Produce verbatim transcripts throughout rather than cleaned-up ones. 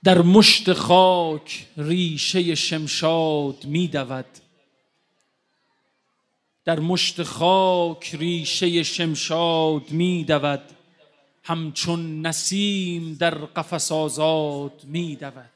در مشت خاک ریشه شمشاد می دود. در مشت خاک ریشه شمشاد می دود. همچون نسیم در قفس آزاد می دود.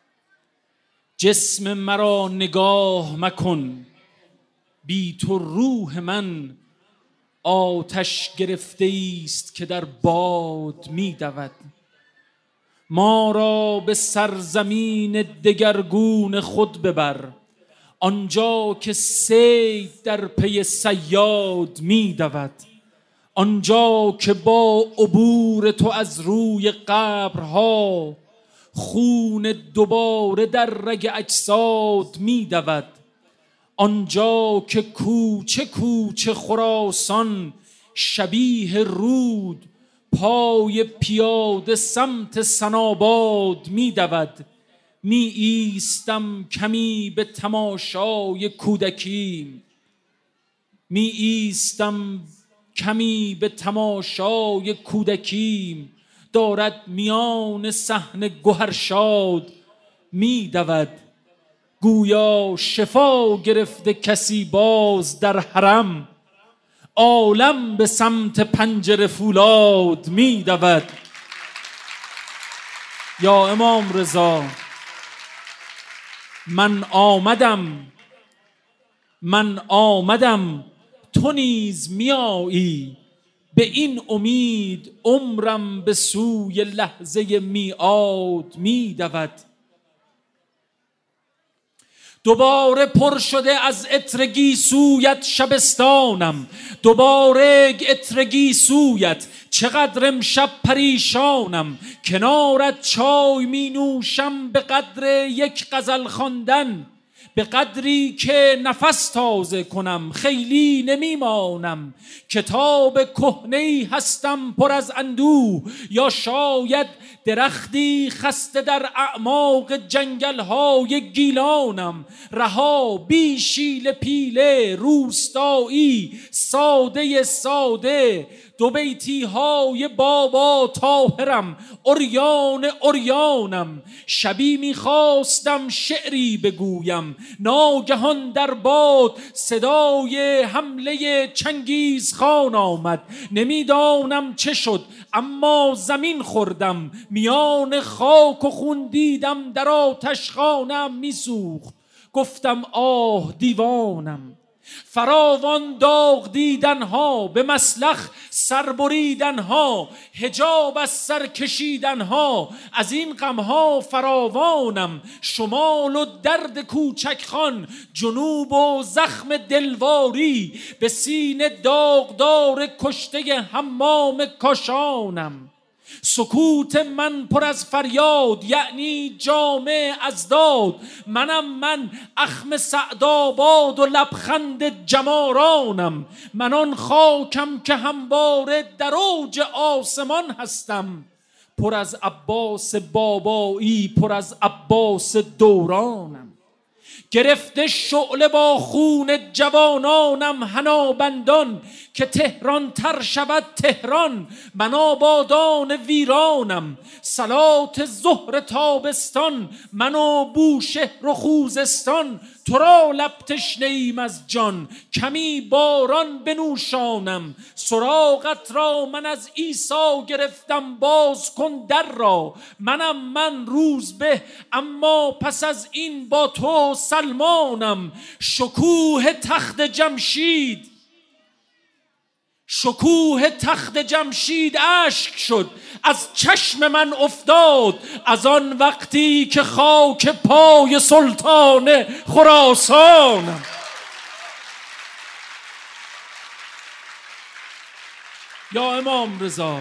جسم مرا نگاه مکن، بی تو روح من آتش گرفته است که در باد می دود. ما را به سرزمین دگرگون خود ببر، آنجا که صید در پی صیاد می دود. آنجا که با عبور تو از روی قبرها خون دوباره در رگ اجساد می دود. آنجا که کوچه کوچه خراسان شبیه رود پای پیاده سمت سناباد می دود. می ایستم کمی به تماشای کودکیم، می ایستم کمی به تماشای کودکیم، دارد میان صحن گوهرشاد می دود. گویا شفا گرفته کسی باز در حرم، عالم به سمت پنجره فولاد می دود. یا امام رضا، من آمدم من آمدم تو نیز میایی، به این امید عمرم به سوی لحظه میعاد می دود. دوباره پر شده از عطر گیسویت شبستانم، دوباره عطر گیسویت چقدر امشب پریشانم. کنارت چای می نوشم به قدر یک غزل خواندن، به قدری که نفس تازه کنم خیلی نمی مانم. کتاب کهنه‌ای هستم پر از اندوه، یا شاید درختی خسته در اعماق جنگل‌های گیلانم. رها بی شیل پیله روستایی ساده ساده، دو بیتی های بابا طاهرم عریان عریانم. شبی میخواستم شعری بگویم، ناگهان در باد صدای حمله چنگیز خان آمد. نمیدانم چه شد اما زمین خوردم، میان خاک و خون دیدم در آتش خانم میسوخت. گفتم آه دیوانم. فراوان داغ دیدنها، به مسلخ سر بریدنها، حجاب از سر کشیدنها، از این غمها فراوانم. شمال و درد کوچک خان، جنوب و زخم دلواری، به سینه داغدار کشته حمام کاشانم. سکوت من پر از فریاد، یعنی جامه از داد. منم من اخم سعدآباد و لبخند جمارانم. من آن خاکم که همواره در اوج آسمان هستم، پر از عباس بابایی، پر از عباس دورانم. گرفته شعله با خون جوانانم حنابندان، که تهران تر شود تهران، من آبادان ویرانم. صلات ظهر تابستان، من و بوشهر و خوزستان، تو را لب تشنه ایم از جان، کمی باران بنوشانم. سراغت را من از عیسی گرفتم، باز کن در را. منم من روز به، اما پس از این با تو سلمانم. شکوه تخت جمشید شکوه تخت جمشید اشک شد، از چشم من افتاد، از آن وقتی که خاک پای سلطان خراسانم. یا امام رضا،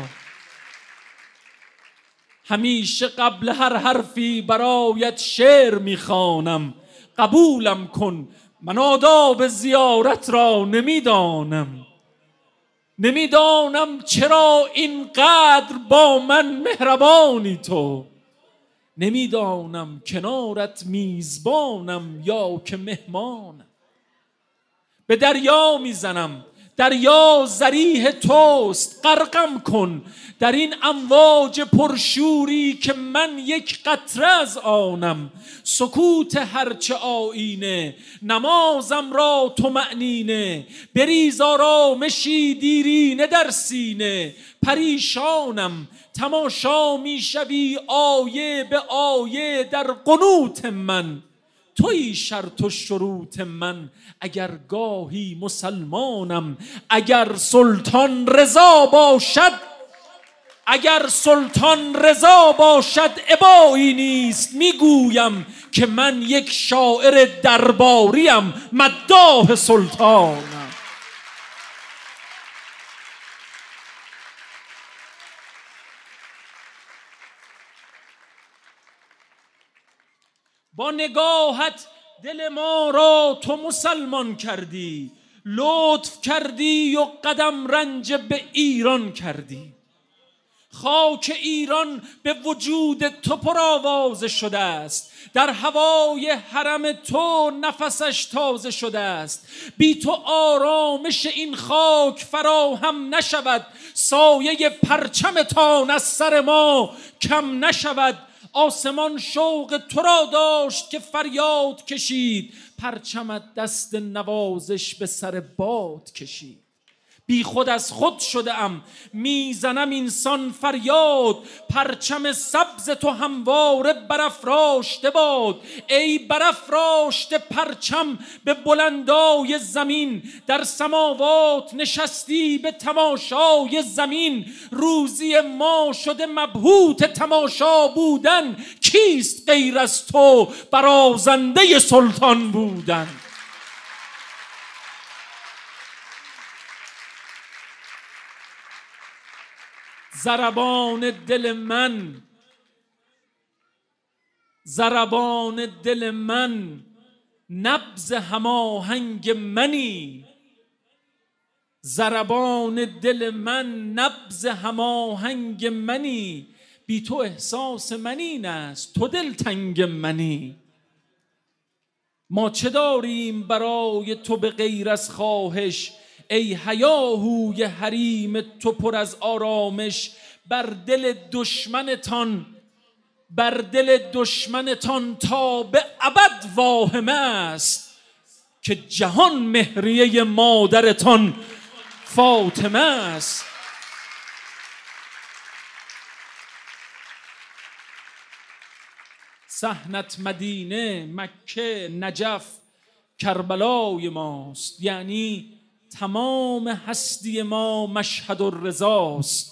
همیشه قبل هر حرفی برایت شعر میخوانم. قبولم کن، من آداب زیارت را نمیدانم. نمیدانم چرا اینقدر با من مهربانی تو. نمیدانم کنارت میزبانم یا که مهمانم. به دریا میزنم دریا ذریح توست، غرقم کن در این امواج پرشوری که من یک قطره از آنم. سکوت هرچه آیینه، نمازم را طمأنینه، بریز آرامشی دیرینه در سینه. پریشانم تماشا میشوی آیه به آیه در قنوت من. تویی شرط و شروط من، اگر گاهی مسلمانم. اگر سلطان رضا باشد، اگر سلطان رضا باشد ابایی نیست. میگویم که من یک شاعر درباریم، مداح سلطانم. با نگاهت دل ما را تو مسلمان کردی، لطف کردی و قدم رنج به ایران کردی. خاک ایران به وجود تو پرآوازه شده است، در هوای حرم تو نفسش تازه شده است. بی تو آرامش این خاک فراهم نشود، سایه پرچمتان از سر ما کم نشود. آسمان شوق تو را داشت که فریاد کشید، پرچمت دست نوازش به سر باد کشید. بی خود از خود شده ام، میزنم اینسان فریاد. پرچم سبز تو همواره برافراشته باد. ای برافراشته پرچم به بلندای زمین، در سماوات نشستی به تماشای زمین. روزی ما شده مبهوت تماشا بودن، کیست غیر از تو برازنده سلطان بودن؟ ضربان دل من، ضربان دل من، نبض هماهنگ منی. ضربان دل من، نبض هماهنگ منی. بی تو احساس من این است، تو دلتنگ منی. ما چه داریم برای تو به غیر از خواهش؟ ای هیاهوی حریم تو پر از آرامش. بر دل دشمنتان، بر دل دشمنتان تا به ابد واهمه است که جهان مهریه مادرتان فاطمه است. صحنت مدینه، مکه، نجف، کربلای ماست. یعنی تمام هستی ما مشهد الرضاست.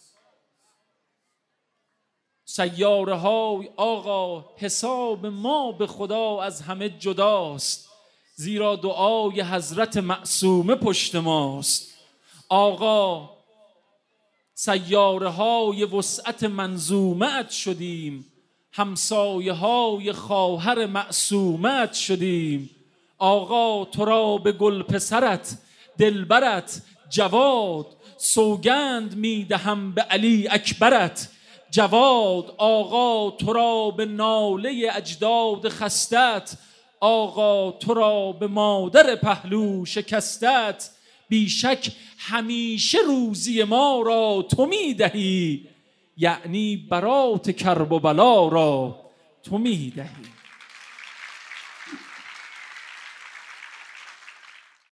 سیاره های آقا حساب ما به خدا از همه جداست، زیرا دعای حضرت معصومه پشت ماست. آقا سیاره های وسعت منظومت شدیم، همسایه های خواهر معصومت شدیم. آقا تو را به گل پسرت، دلبرت، جواد، سوگند میدهم به علی اکبرت. جواد آقا تو را به ناله اجداد خستت، آقا تو را به مادر پهلو شکستت. بیشک همیشه روزی ما را تو میدهی، یعنی برات کرب و بلا را تو میدهی.